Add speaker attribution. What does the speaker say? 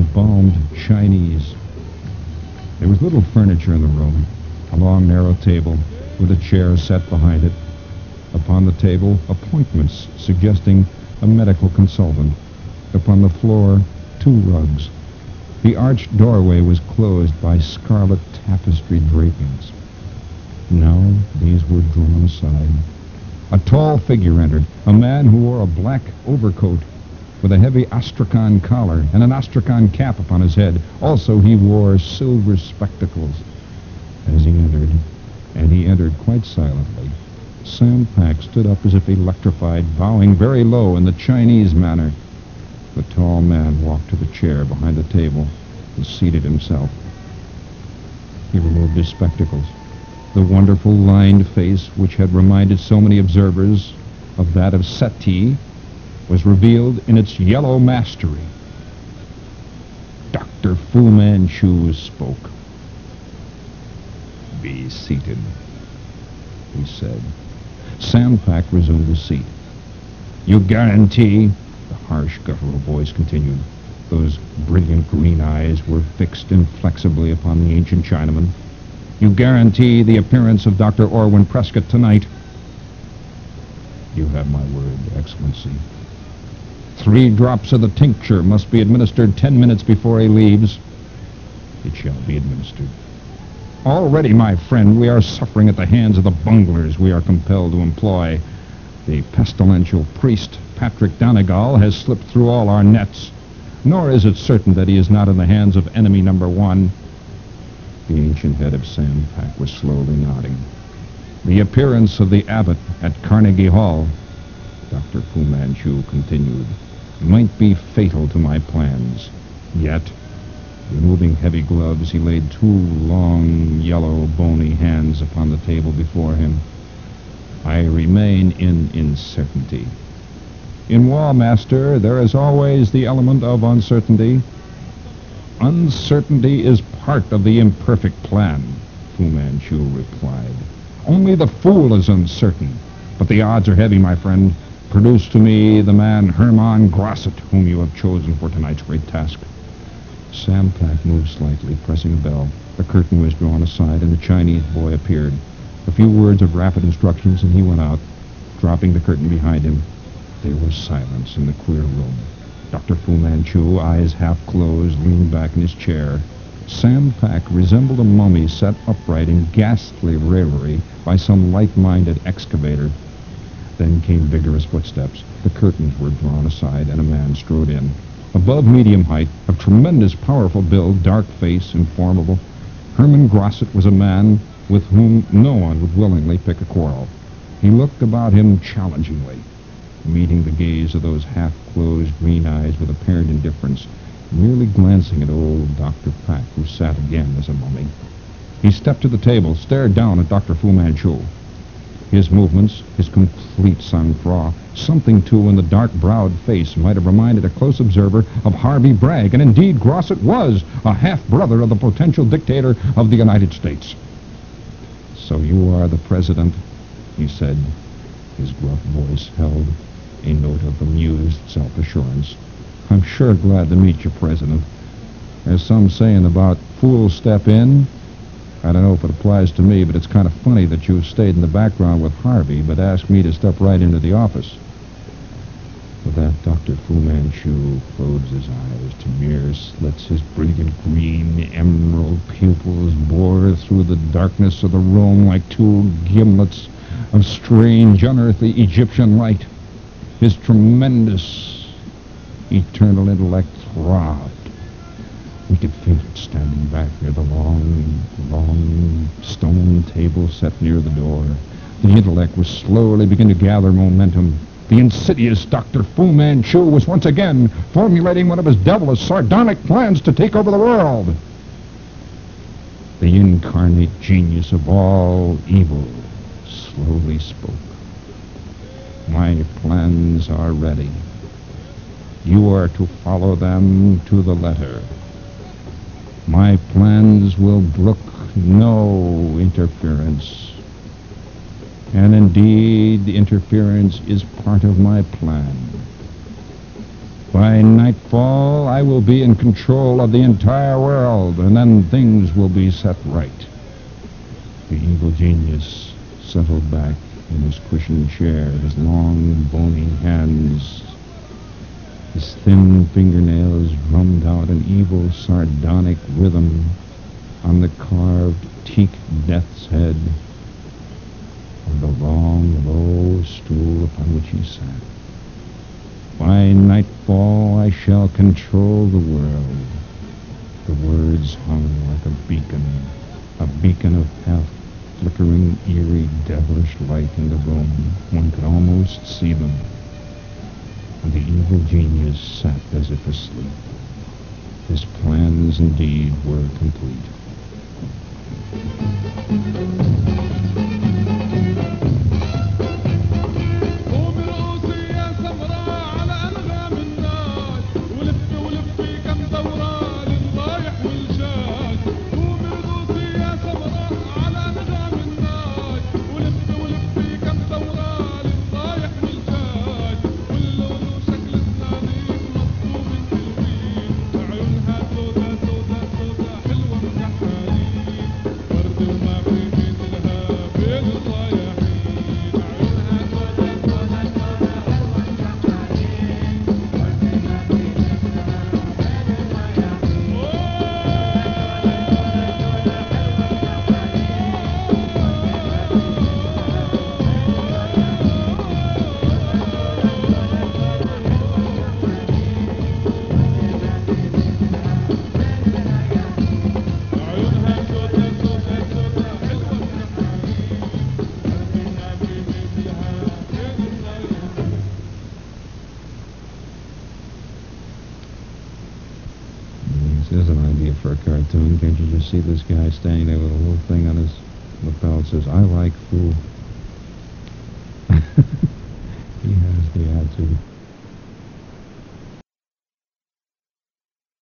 Speaker 1: embalmed Chinese. There was little furniture in the room. A long, narrow table with a chair set behind it. Upon the table, appointments suggesting a medical consultant. Upon the floor, 2 rugs. The arched doorway was closed by scarlet tapestry drapings. Now these were drawn aside. A tall figure entered, a man who wore a black overcoat with a heavy astrakhan collar and an astrakhan cap upon his head. Also, he wore silver spectacles. As he entered, and he entered quite silently, Sam Pack stood up as if electrified, bowing very low in the Chinese manner. The tall man walked to the chair behind the table and seated himself. He removed his spectacles. The wonderful lined face, which had reminded so many observers of that of Seti, was revealed in its yellow mastery. Dr. Fu Manchu spoke. "Be seated," he said. Sam Pack resumed his seat. "You guarantee," the harsh, guttural voice continued. Those brilliant green eyes were fixed inflexibly upon the ancient Chinaman. "You guarantee the appearance of Dr. Orwin Prescott tonight?" "You have my word, Excellency." 3 drops of the tincture must be administered 10 minutes before he leaves." "It shall be administered." "Already, my friend, we are suffering at the hands of the bunglers we are compelled to employ. The pestilential priest, Patrick Donegal, has slipped through all our nets. Nor is it certain that he is not in the hands of enemy number 1. The ancient head of Sam Pack was slowly nodding. "The appearance of the abbot at Carnegie Hall," Dr. Fu Manchu continued, "might be fatal to my plans. Yet," removing heavy gloves, he laid 2 long, yellow, bony hands upon the table before him, "I remain in uncertainty. In war, Master, there is always the element of uncertainty. Uncertainty is part of the imperfect plan," Fu Manchu replied. "Only the fool is uncertain. But the odds are heavy, my friend. Produce to me the man Hermann Grosset, whom you have chosen for tonight's great task." Sam Pack moved slightly, pressing a bell. The curtain was drawn aside, and the Chinese boy appeared. A few words of rapid instructions, and he went out, dropping the curtain behind him. There was silence in the queer room. Dr. Fu Manchu, eyes half closed, leaned back in his chair. Sam Pack resembled a mummy set upright in ghastly reverie by some light-minded excavator. Then came vigorous footsteps. The curtains were drawn aside, and a man strode in. Above medium height, of tremendous, powerful build, dark face, informable, Hermann Grosset was a man with whom no one would willingly pick a quarrel. He looked about him challengingly, meeting the gaze of those half-closed green eyes with apparent indifference, merely glancing at old Dr. Pack, who sat again as a mummy. He stepped to the table, stared down at Dr. Fu Manchu. His movements, his complete sang-froid, something, too, in the dark-browed face might have reminded a close observer of Harvey Bragg, and indeed Grosset was a half-brother of the potential dictator of the United States. "So you are the president," he said. His gruff voice held a note of amused self-assurance. "I'm sure glad to meet you, President. There's some saying about fools step in. I don't know if it applies to me, but it's kind of funny that you've stayed in the background with Harvey, but asked me to step right into the office." With that, Dr. Fu Manchu closed his eyes to mere slits. His brilliant green emerald pupils bore through the darkness of the room like 2 gimlets of strange, unearthly Egyptian light. His tremendous, eternal intellect throbbed. We could feel it standing back near the long stone table set near the door. The intellect was slowly beginning to gather momentum. The insidious Dr. Fu Manchu was once again formulating one of his devilish, sardonic plans to take over the world. The incarnate genius of all evil slowly spoke. "My plans are ready. You are to follow them to the letter. My plans will brook no interference. And indeed, interference is part of my plan. By nightfall, I will be in control of the entire world, and then things will be set right. The evil genius settled back in his cushioned chair, his long, bony hands. His thin fingernails drummed out an evil, sardonic rhythm on the carved teak death's head of the long, low stool upon which he sat. By nightfall I shall control the world. The words hung like a beacon of half-flickering, eerie, devilish light in the room. One could almost see them. And the evil genius sat as if asleep. His plans indeed were complete. There's an idea for a cartoon. Can't you just see this guy standing there with a little thing on his lapel that says, "I like fool." He has the attitude.